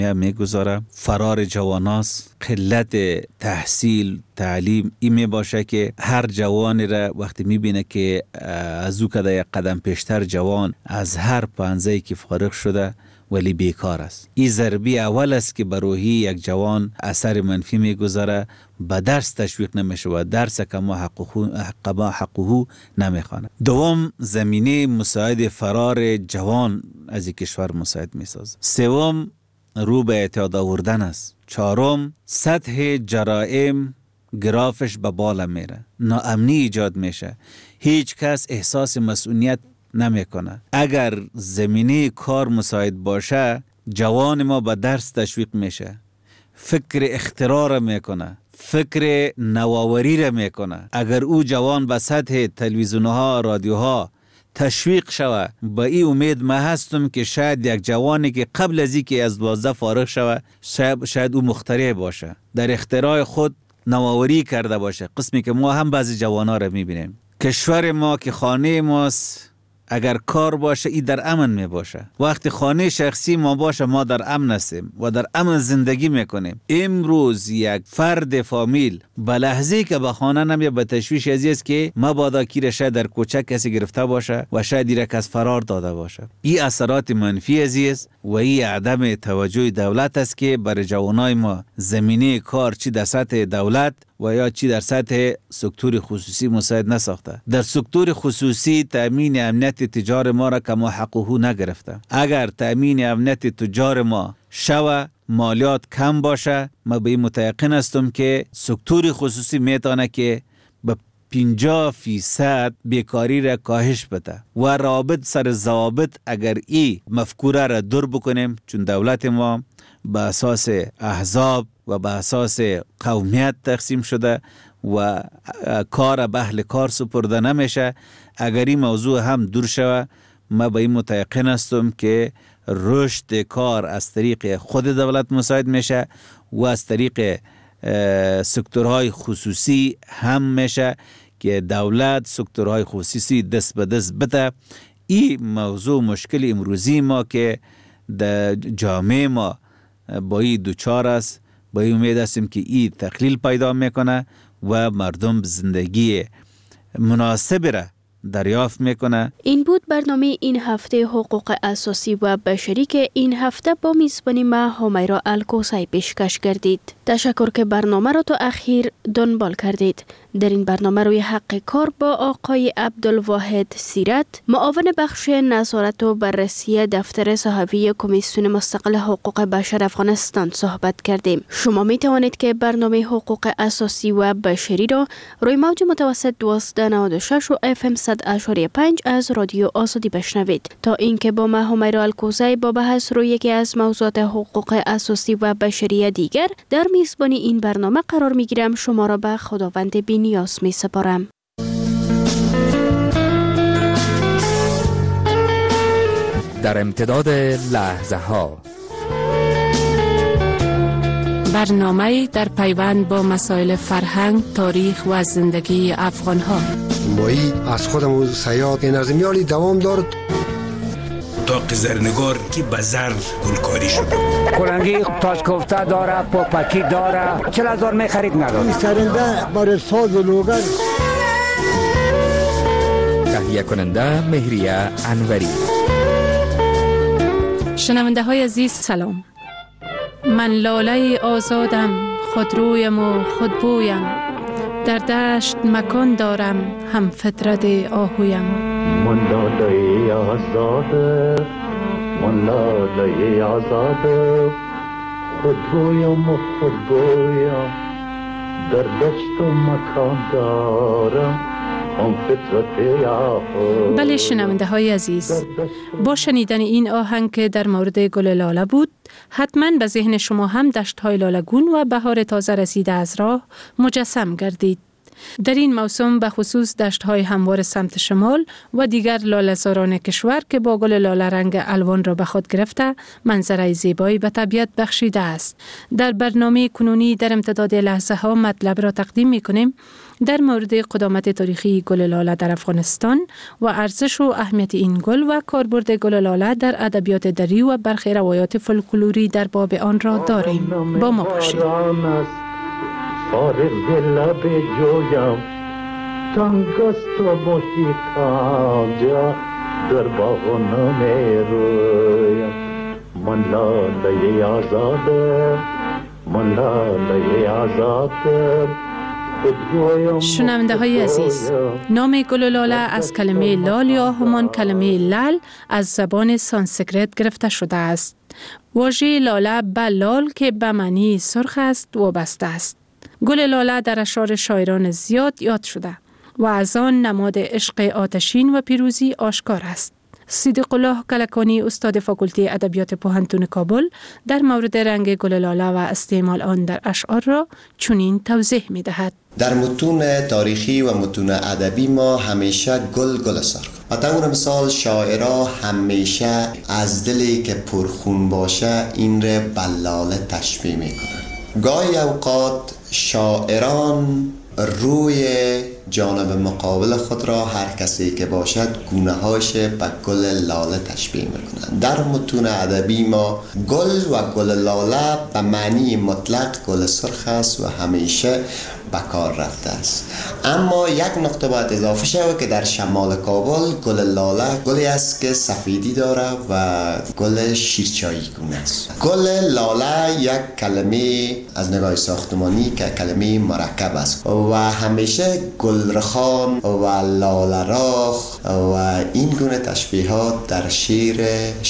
میگذاره. فرار جواناست، قلت تحصیل تعلیم این می باشه که هر جوانی را وقتی میبینه که از او کده یک قدم پیشتر جوان از هر پنزه‌ای که فارغ شده ولی بیکار است. این ضربه اول است که بر روحی یک جوان اثر منفی میگذاره، به درس تشویق نمیشه و درس کما حقه نمیخوانه. دوم، زمینه مساعد فرار جوان از این کشور مساعد میسازه. سوم، رو به اعتیاد آوردن است. چهارم، سطح جرائم گرافش به بالا میره، ناامنی ایجاد میشه، هیچ کس احساس مسئولیت نمیکنه. اگر زمینه کار مساعد باشه، جوان ما به درس تشویق میشه، فکر اختراع را میکنه، فکر نوآوری را میکنه. اگر او جوان به سطح تلویزیونها رادیوها تشویق شوه، با این امید ما هستم که شاید یک جوانی که قبل از اینکه از 12 فارغ شوه شاید او مخترع باشه، در اختراع خود نوآوری کرده باشه. قسمی که ما هم بعضی جوانا را میبینیم. کشور ما که خانه ماست، اگر کار باشه ای در امن می باشه. وقتی خانه شخصی ما باشه ما در امن هستیم و در امن زندگی میکنیم. امروز یک فرد فامیل به لحظه که به خانه نمیه به تشویش است که مبادا کی شاید در کوچه کسی گرفته باشه و شاید دیره کس فرار داده باشه. این اثرات منفی است و این عدم توجه دولت است که برای جوانای ما زمینه کار چی در سطح دولت و یا چی در سطح سکتور خصوصی مساعد نساخته. در سکتور خصوصی تأمین امنیت تجار ما را کما حقه نگرفته. اگر تأمین امنیت تجار ما شوه، مالیات کم باشه، ما به این متیقن هستم که سکتور خصوصی میتونه که به 50% بیکاری را کاهش بده و رابط سر ضوابط اگر این مفکوره را دور بکنیم، چون دولت ما به اساس احزاب و به اساس قومیت تقسیم شده و کار به اهل کار سپرده نمیشه. اگر این موضوع هم دور شود، ما به این متیقن هستم که رشد کار از طریق خود دولت مساعد میشه و از طریق سکتورهای خصوصی هم میشه که دولت سکتورهای خصوصی دست به دست بده. این موضوع مشکل امروزی ما که در جامعه ما با این دوچار است، با این امید هستیم که این تقلیل پیدا میکنه و مردم زندگی مناسب را دریافت میکنه. این بود برنامه این هفته حقوق اساسی و بشری که این هفته با میزبانی ما همیرا الکوسی پیشکش گردید. تشکر که برنامه را تا اخیر دنبال کردید. در این برنامه روی حق کار با آقای عبدالواحد سیرت، معاون بخش نظارت و بررسی دفتر صحفی کمیسیون مستقل حقوق بشر افغانستان صحبت کردیم. شما می توانید که برنامه حقوق اساسی و بشری را روی موج متوسط 1296 و FM 100.5 از رادیو آزادی بشنوید. تا اینکه با ما همیرا الکوزی با بحث روی یکی از موضوعات حقوق اساسی و بشری دیگر در میزبانی این برنامه قرار می گیرم، شما را به خداوند بی‌نیاز می سپارم. در امتداد لحظه ها، برنامه در پیوند با مسائل فرهنگ، تاریخ و زندگی افغان ها. مایی از خودم و سیاد این از میالی دوام دارد. اتاق زرنگار که بزر گلکاری شده کلنگی تاش کفته داره، پاپکی داره، 40,000 می خرید نداره. سرنده برای ساز و لوگر. تهیه کننده مهریه انوری. شنونده های عزیز سلام. من لاله آزادم، خودرویم و خودبویم، در دشت مکان دارم، هم فطرت آهویم. من لاله آزاده، من لاله آزاده، خودرویم و خودبویم، در دشت مکان دارم، هم فطرت آهویم. بله شنونده های عزیز، با شنیدن این آهنگ که در مورد گل لاله بود، حتما به ذهن شما هم دشت های لاله‌گون و بهار تازه رسیده از راه مجسم گردید. در این موسم به خصوص دشت های هموار سمت شمال و دیگر لاله‌زاران کشور که با گل لاله رنگ الوان را به خود گرفته منظره زیبایی به طبیعت بخشیده است. در برنامه کنونی در امتداد لحظه ها مطلب را تقدیم می کنیم در مورد قدامت تاریخی گل لاله در افغانستان و ارزش و اهمیت این گل و کاربرد گل لاله در ادبیات دری و برخی روایات فولکلوری در باب آن را داریم. با ما باشید. فارغ دل به جویم تنگست و محیط آنجا در باغ نمیرویم من لاله آزاده من لاله آزاده. شنونده های عزیز، نام گل لاله از کلمه لال یا همان کلمه لال از زبان سانسکریت گرفته شده است. واژه لاله به لال که به معنی سرخ است وابسته است. گل لاله در اشعار شاعران زیاد یاد شده و از آن نماد عشق آتشین و پیروزی آشکار است. صدیق الله کلکانی استاد فاکولته ادبیات پوهنتون کابل در مورد رنگ گل لاله و استعمال آن در اشعار را چنین توضیح می دهد. در متون تاریخی و متون ادبی ما همیشه گل سرخ. و طور مثال شاعرها همیشه از دلی که پرخون باشه این را به لاله تشبیه می کنند. گاهی اوقات شاعران روی جانب مقابل خود را هر کسی که باشد گونه هاش به گل لاله تشبیه میکنند. در متون ادبی ما گل و گل لاله به معنی مطلق گل سرخ است و همیشه به کار رفته است. اما یک نقطه باید اضافه شود که در شمال کابل گل لاله گلی است که سفیدی داره و گل شیرچایی گونه است. گل لاله یک کلمه از نگاه ساختمانی که کلمه مرکب است و همیشه گلرخان و لاله‌راخ و این گونه تشبیهات در شعر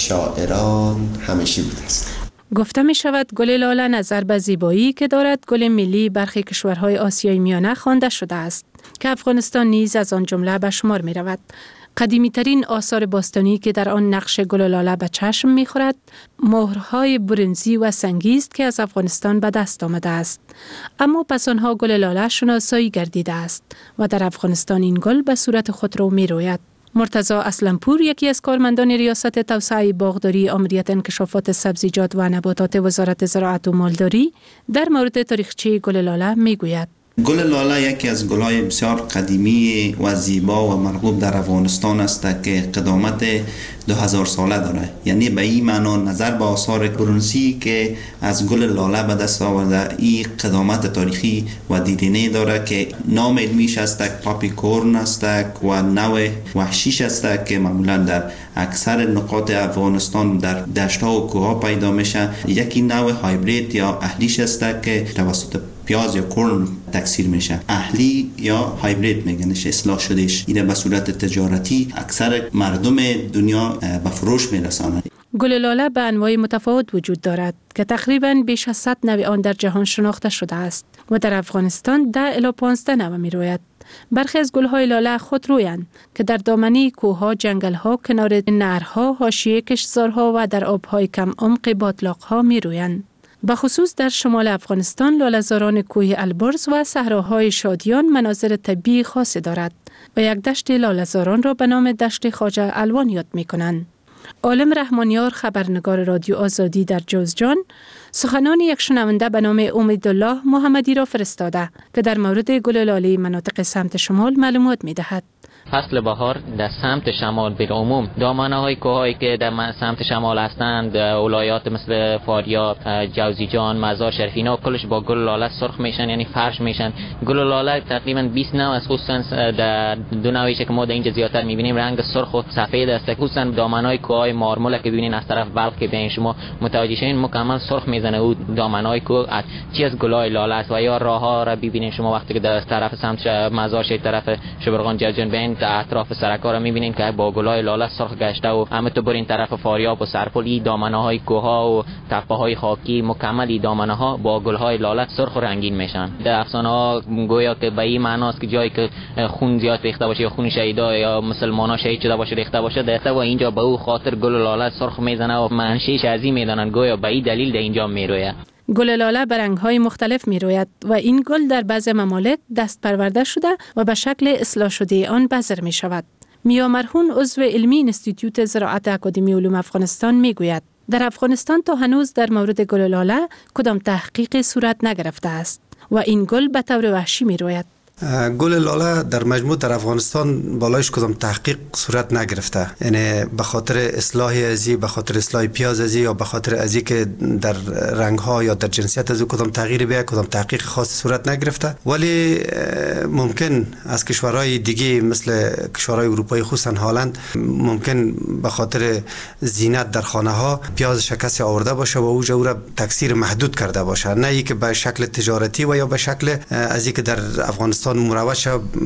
شاعران همیشه بوده است. گفته می شود گل لاله نظر به زیبایی که دارد گل ملی برخی کشورهای آسیای میانه خوانده شده است که افغانستان نیز از آن جمله به شمار می رود. قدیمی ترین آثار باستانی که در آن نقش گل لاله به چشم می خورد مهرهای برنزی و سنگی است که از افغانستان به دست آمده است. اما پس آنها گل لاله شناسایی گردیده است و در افغانستان این گل به صورت خود رو می روید. مرتضی اسلمپور یکی از کارمندان ریاست توسعه باغداری آمریت انکشافات سبزیجات و نباتات وزارت زراعت و مالداری در مورد تاریخچه گل لاله می گوید. گل لاله یکی از گل‌های بسیار قدیمی و زیبا و مرغوب در افغانستان است که قدامت 2000 ساله داره. یعنی به این معنا نظر به آثار برنزی که از گل لاله به دست آورده این قدامت تاریخی و دیدینه داره که نام علمیش است پاپیکورن است و نوع وحشیش است که معمولا در اکثر نقاط افغانستان در دشت‌ها و کوه‌ها پیدا میشه. یکی نوع هایبرید یا اهلیش است که توسط پیاز یا کرن تکثیر میشه. اهلی یا هایبرید میگنش اصلاح شدهش. این به صورت تجارتی اکثر مردم دنیا به فروش میرسانند. گل لاله به انواع متفاوت وجود دارد که تقریباً بیش از 100 نوع آن در جهان شناخته شده است و در افغانستان 10 الی 15 نوع میروید. برخی از گل‌های لاله خودرویند که در دامنه کوه‌ها، جنگل‌ها، کنار نهرها، حاشیه کشتزارها و در آب‌های کم عمق بادلاق‌ها میرویند. به خصوص در شمال افغانستان لاله‌زاران کوه البرز و صحراهای شادیان مناظر طبیعی خاصی دارد و یک دشت لاله‌زاران را به نام دشت خواجه الوان یاد می‌کنند. عالم رحمانیار خبرنگار رادیو آزادی در جوزجان سخنان یک شنونده به نام امیدالله محمدی را فرستاده که در مورد گل لاله مناطق سمت شمال معلومات می‌دهد. فصل بهار در سمت شمال به عموم دامنه‌های کوه‌هایی که در سمت شمال هستند ولایات مثل فاریاب، جوزجان، مزار شریف اینا کلش با گل لاله سرخ میشن، یعنی فرش میشن. گل لاله تقریبا 20 نوع است، خصوصا در دو نوعیش که ما در اینجا زیادتر می‌بینیم رنگ سرخ و سفید است. خصوصا دامنه‌های کوه‌های مارمول که ببینین از طرف بلخ که بیاین شما متوجه شین مکمل سرخ میزنه او دامنه‌های کوه از چی از گل‌های لاله است. و یا راه‌ها را ببینین شما وقتی که در طرف سمت مزار شریف طرف شبرغان جوزجان اطراف سرکا را می‌بینین که با گل‌های لاله سرخ گشته و همه تو برین طرف فاریاب و سرپل دامنه‌های کوه‌ها و تپه‌های خاکی مکمل دامنه‌ها با گل‌های لاله سرخ و رنگین میشن. در افسانه‌ها گویا که به این معناست که جایی که خون زیاد ریخته باشه یا خون شهیدا یا مسلمان‌ها شهید شده باشه ریخته باشه دسته و اینجا به او خاطر گل لاله سرخ میزنه و منشیش از این میدانن گویا به این دلیل در اینجا میروید. گل لاله به رنگ‌های مختلف می‌روید و این گل در بعضی ممالک دست پرورده شده و به شکل اصلاح شده آن بذر می‌شود. میا مرهون عضو علمی انستیتوت زراعت اکادمی علوم افغانستان می‌گوید در افغانستان تا هنوز در مورد گل لاله کدام تحقیق صورت نگرفته است و این گل به طور وحشی می‌روید. گل لاله در مجموع در افغانستان بالایش کدام تحقیق صورت نگرفته، یعنی به خاطر اصلاح ازی، به خاطر اصلاح پیاز ازی یا به خاطر ازی که در رنگ ها یا در جنسیت ازی کدام تغییری بیاد، کدام تحقیق خاصی صورت نگرفته. ولی ممکن از کشورهای دیگه مثل کشورهای اروپایی خصوصا هلند ممکن به خاطر زینت در خانه ها پیاز شکست آورده باشه و او را تکثیر محدود کرده باشه، نه ای که به شکل تجارتی و یا به شکل ازی که در افغانستان مروج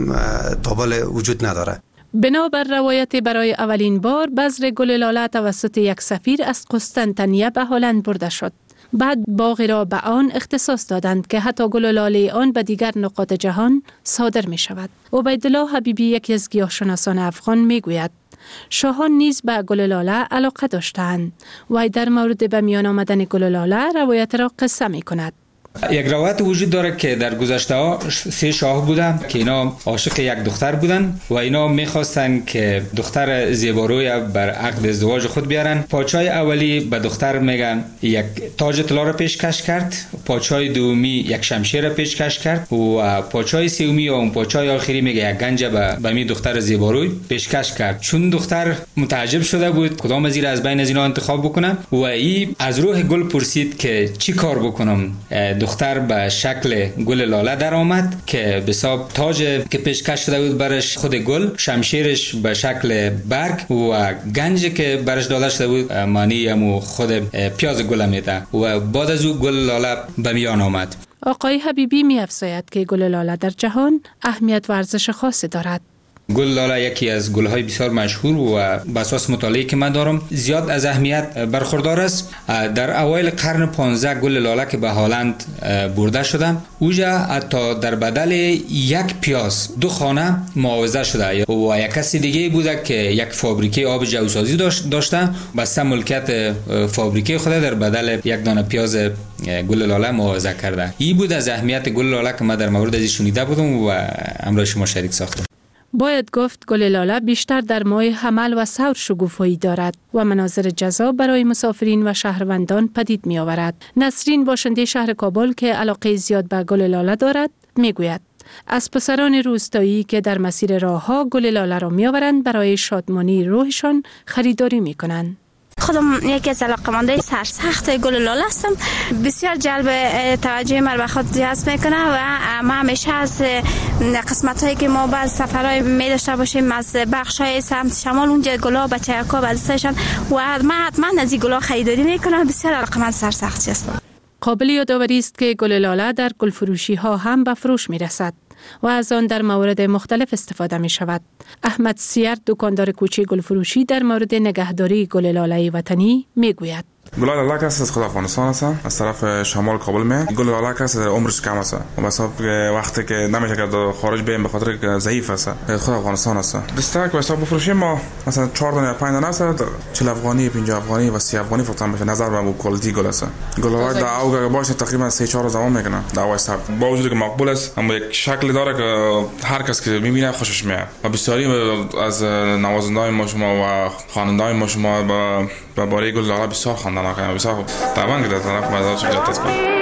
تابل وجود نداره. بنابر روایت برای اولین بار بذر گل لاله توسط یک سفیر از قسطنطنیه به هلند برده شد. بعد باغی را به آن اختصاص دادند که حتی گل لاله آن به دیگر نقاط جهان صادر می شود. عبیدالله حبیبی یکی از گیاهشناسان افغان می گوید شاهان نیز به گل لاله علاقه داشتند و در مورد به میان آمدن گل لاله روایت را قصه می کند. یک روایت وجود داره که در گذشته ها 3 شاه بودن که اینا عاشق یک دختر بودن و اینا میخواستن که دختر زیباروی بر عقد ازدواج خود بیارن. پادشاه اولی به دختر میگن یک تاج طلا را پیشکش کرد، پادشاه دومی یک شمشیر را پیشکش کرد و پادشاه سومی یا اون پادشاه آخری میگه یک گنج به می دختر زیباروی پیشکش کرد. چون دختر متعجب شده بود کدام از بین از اینا انتخاب بکنم و این از روح گل پرسید که چی کار بکنم. دختر به شکل گل لاله در آمد که به حساب تاج که پیشکش شده بود برش خود گل، شمشیرش به شکل برگ و گنج که برش داده شده بود معنی همو خود پیاز گل میده و بعد از او گل لاله به میان آمد. آقای حبیبی می افزاید که گل لاله در جهان اهمیت و ارزش خاصی دارد. گل لاله یکی از گل‌های بسیار مشهور و به اساس مطالعه‌ای که من دارم زیاد از اهمیت برخوردار است. در اوایل قرن 15 گل لاله که به هلند برده شدن اوجا حتی در بدل یک پیاز 2 خانه معاوضه شده و یک کسی دیگه بوده که یک فابریکه آب جوسازی داشته بسته ملکیت فابریکه خود در بدل یک دانه پیاز گل لاله معاوضه کرده. این بود از اهمیت گل لاله که من در مورد ازش شنیده بودم و امروز شما شریک ساختم. باید گفت گل لاله بیشتر در ماه حمل و ثور شگوفایی دارد و مناظر جذاب برای مسافرین و شهروندان پدید می آورد. نسرین باشنده شهر کابل که علاقه زیاد به گل لاله دارد می گوید از پسران روستایی که در مسیر راهها گل لاله را می آورند برای شادمانی روحشان خریداری می کنند. خودم یکی از علاقه‌مندای سرسخت گل لاله هستم. بسیار جلب توجه مرا به خود جذب میکنه و ما همیشه از قسمت‌هایی که ما بعض سفرهای می داشته باشیم از بخش‌های سمت شمال اونجا گل‌ها بچه‌ها به دستشان و من حتما از این گل‌ها خریداری میکنم. بسیار علاقه‌مند سرسختی هستم. قابل یادآوری است که گل لاله در گلفروشی‌ها هم به فروش می‌رسد و از آن در موارد مختلف استفاده می شود. احمد سیر دکاندار کوچه گلفروشی در مورد نگهداری گل لاله وطنی می گوید گل لاله کس از خود افغانستان است، از طرف شمال کابل می. گل لاله کس عمرش کم است و مثلا وقتی که نمیشه که خارج بیم به خاطر که ضعیف است، خود افغانستان است. دستک و حساب بفروشیم ما مثلا 4 دانه 5 دانه است 40 افغانی 50 افغانی و 30 افغانی فقط بشه نظر به کوالیتی گل است. گل لاله در اوج باشه تقریبا 3-4 زمان میکنه در اوج صاحب با وجود که مقبول است اما یک شکل داره که هر کس که میبینه خوشش میاد و بسیاری از نوازندگان ما شما و خوانندگان ما شما با باره گل لاله بسیار خواندن کنه بسیار طبعا که در طرف مزار چه جدت کنه.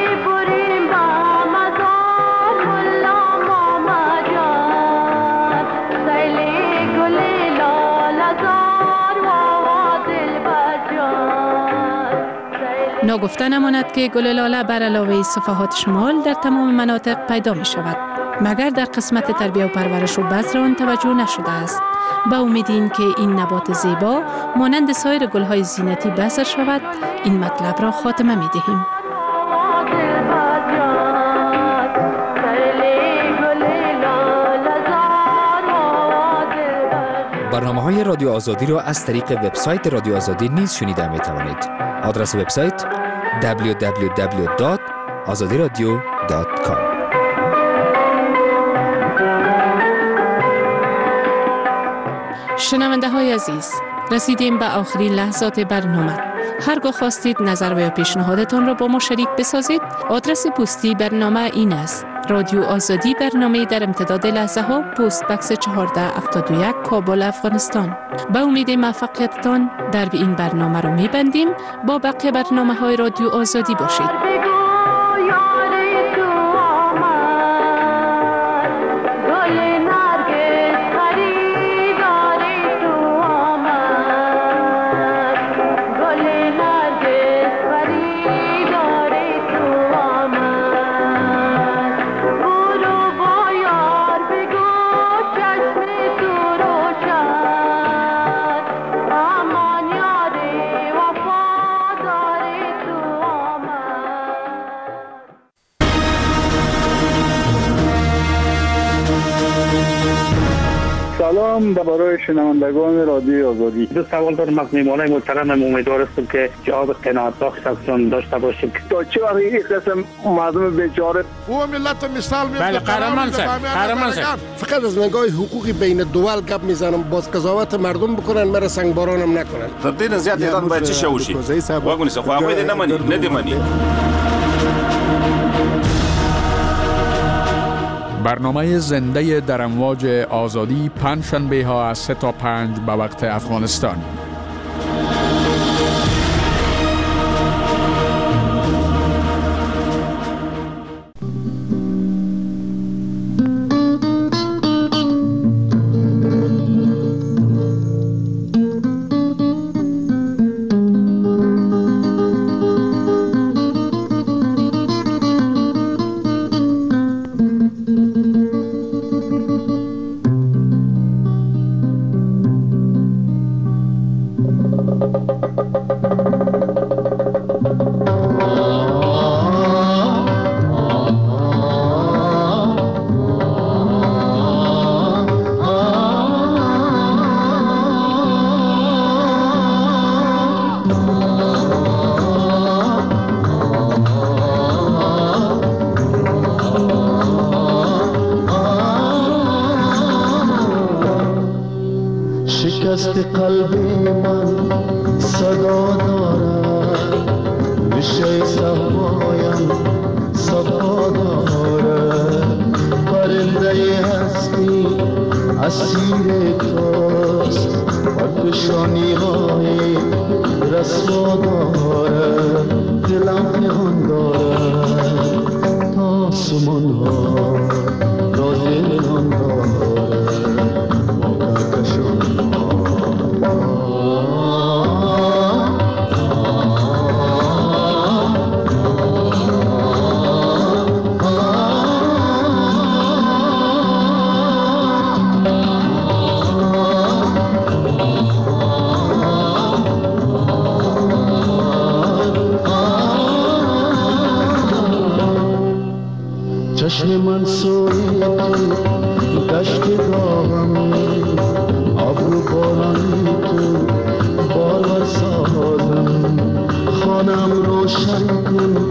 ناگفته نماند که گل لاله بر علاوه صفحات شمال در تمام مناطق پیدا می شود مگر در قسمت تربیه و پرورش و بذر آن توجه نشده است. با امیدین که این نبات زیبا مانند سایر گل‌های زینتی بذر شود این مطلب را خاتمه می دهیم. برنامه‌های رادیو آزادی را از طریق وبسایت رادیو آزادی نیز شنیده می‌توانید. آدرس وبسایت www.azadiradio.com. شنونده های عزیز، رسیدیم به آخرین لحظات برنامه. هرگاه خواستید نظر و یا پیشنهادتان را با ما شریک بسازید، آدرس پستی برنامه این است: رادیو آزادی، برنامه در امتداد لحظه ها، پست بکس 1471 کابل، افغانستان. به امید موفقیتتان در این برنامه را می‌بندیم. با بقیه برنامه های رادیو آزادی باشید. سلام برای شنوندگان رادیو آزادی. دو سوال دارم از میهمانای محترم. امیدوار هستم که جواب قناعت بخش ازشون داشته باشیم. تا چه وقت این قسم مردم بیچاره او ملت مثال میاد. بله قهرمان صاحب فقط از نگاه حقوقی بین دول گپ میزنم، باز قضاوت مردم بکنن، مرا سنگبارانم نکنن. تدین زیاد ایران باید چی شوشی واگونی سه خو هغوی دې نه مني نه دې مني. برنامه زنده در امواج آزادی پنجشنبه ها از 3 تا 5 به وقت افغانستان. شکست قلبی من صدا دارد، نشه صفایم صفا دارد، پرنده هستی اسیر توست و کشانی های رسوا دارد، دلم پنهان دارد تا آسمان ها را دلان دارد و کشان چشم من سوی تو دشت داغم، ابرو بارانی تو بال سازم، خانم روشن کن